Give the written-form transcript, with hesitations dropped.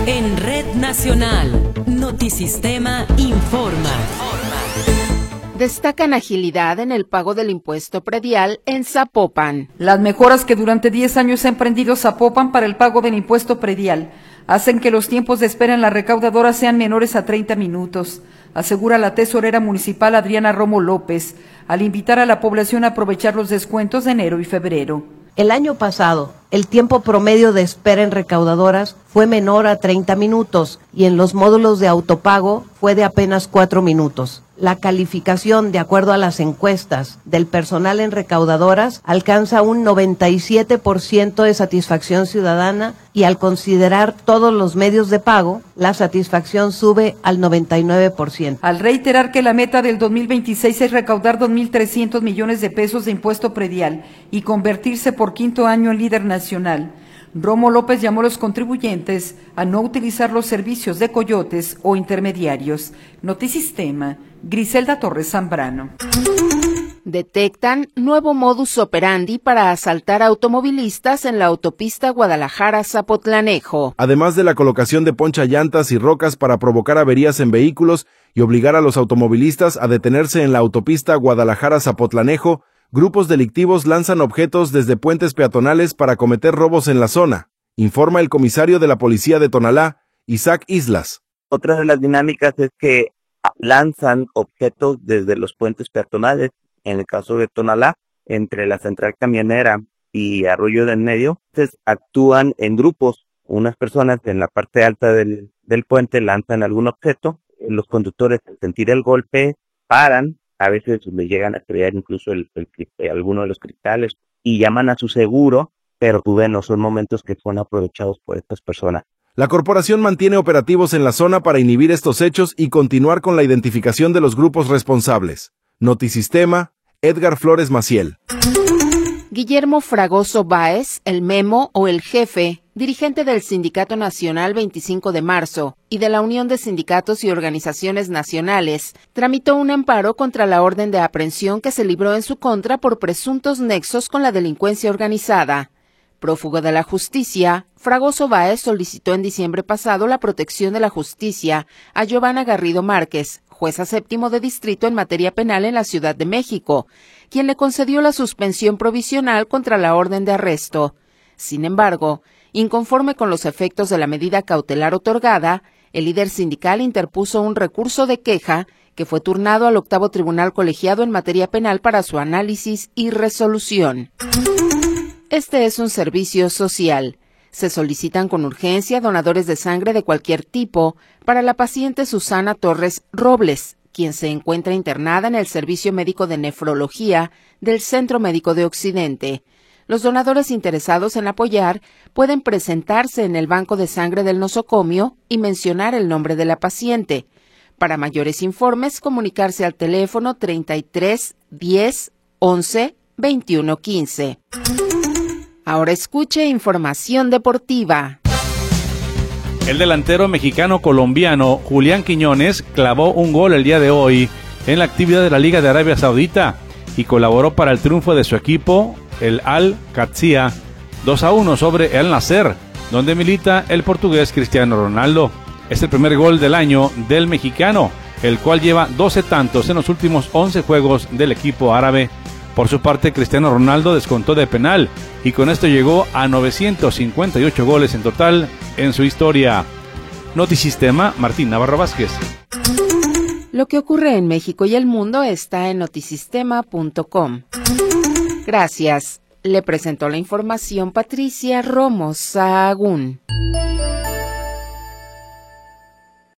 En Red Nacional, Notisistema informa. Destacan agilidad en el pago del impuesto predial en Zapopan. Las mejoras que durante 10 años ha emprendido Zapopan para el pago del impuesto predial hacen que los tiempos de espera en la recaudadora sean menores a 30 minutos, asegura la tesorera municipal Adriana Romo López, al invitar a la población a aprovechar los descuentos de enero y febrero. El año pasado, el tiempo promedio de espera en recaudadoras fue menor a 30 minutos y en los módulos de autopago fue de apenas 4 minutos. La calificación, de acuerdo a las encuestas del personal en recaudadoras, alcanza un 97% de satisfacción ciudadana y al considerar todos los medios de pago, la satisfacción sube al 99%. Al reiterar que la meta del 2026 es recaudar 2.300 millones de pesos de impuesto predial y convertirse por quinto año en líder nacional, Romo López llamó a los contribuyentes a no utilizar los servicios de coyotes o intermediarios. Notisistema, Griselda Torres Zambrano. Detectan nuevo modus operandi para asaltar automovilistas en la autopista Guadalajara-Zapotlanejo. Además de la colocación de ponchallantas y rocas para provocar averías en vehículos y obligar a los automovilistas a detenerse en la autopista Guadalajara-Zapotlanejo, grupos delictivos lanzan objetos desde puentes peatonales para cometer robos en la zona, informa el comisario de la policía de Tonalá, Isaac Islas. Otra de las dinámicas es que lanzan objetos desde los puentes peatonales, en el caso de Tonalá, entre la central camionera y Arroyo del Medio. Entonces actúan en grupos, unas personas en la parte alta del puente lanzan algún objeto, los conductores al sentir el golpe paran, a veces le llegan a estrellar incluso alguno de los cristales y llaman a su seguro, pero bueno, son momentos que son aprovechados por estas personas. La corporación mantiene operativos en la zona para inhibir estos hechos y continuar con la identificación de los grupos responsables. Notisistema, Edgar Flores Maciel. Guillermo Fragoso Báez, el Memo o el Jefe, dirigente del Sindicato Nacional 25 de Marzo y de la Unión de Sindicatos y Organizaciones Nacionales, tramitó un amparo contra la orden de aprehensión que se libró en su contra por presuntos nexos con la delincuencia organizada. Prófugo de la justicia, Fragoso Báez solicitó en diciembre pasado la protección de la justicia a Giovanna Garrido Márquez, jueza séptimo de distrito en materia penal en la Ciudad de México, quien le concedió la suspensión provisional contra la orden de arresto. Sin embargo, inconforme con los efectos de la medida cautelar otorgada, el líder sindical interpuso un recurso de queja que fue turnado al 8º Tribunal Colegiado en materia penal para su análisis y resolución. Este es un servicio social. Se solicitan con urgencia donadores de sangre de cualquier tipo para la paciente Susana Torres Robles, quien se encuentra internada en el Servicio Médico de Nefrología del Centro Médico de Occidente. Los donadores interesados en apoyar pueden presentarse en el banco de sangre del nosocomio y mencionar el nombre de la paciente. Para mayores informes, comunicarse al teléfono 33 10 11 21 15. Ahora escuche información deportiva. El delantero mexicano-colombiano Julián Quiñones clavó un gol el día de hoy en la actividad de la Liga de Arabia Saudita y colaboró para el triunfo de su equipo, el Al-Qadsiya, 2-1 sobre el Nasser, donde milita el portugués Cristiano Ronaldo. Es el primer gol del año del mexicano, el cual lleva 12 tantos en los últimos 11 juegos del equipo árabe. Por su parte, Cristiano Ronaldo descontó de penal y con esto llegó a 958 goles en total en su historia. Notisistema, Martín Navarro Vázquez. Lo que ocurre en México y el mundo está en notisistema.com. Gracias. Le presentó la información Patricia Romo Sahagún.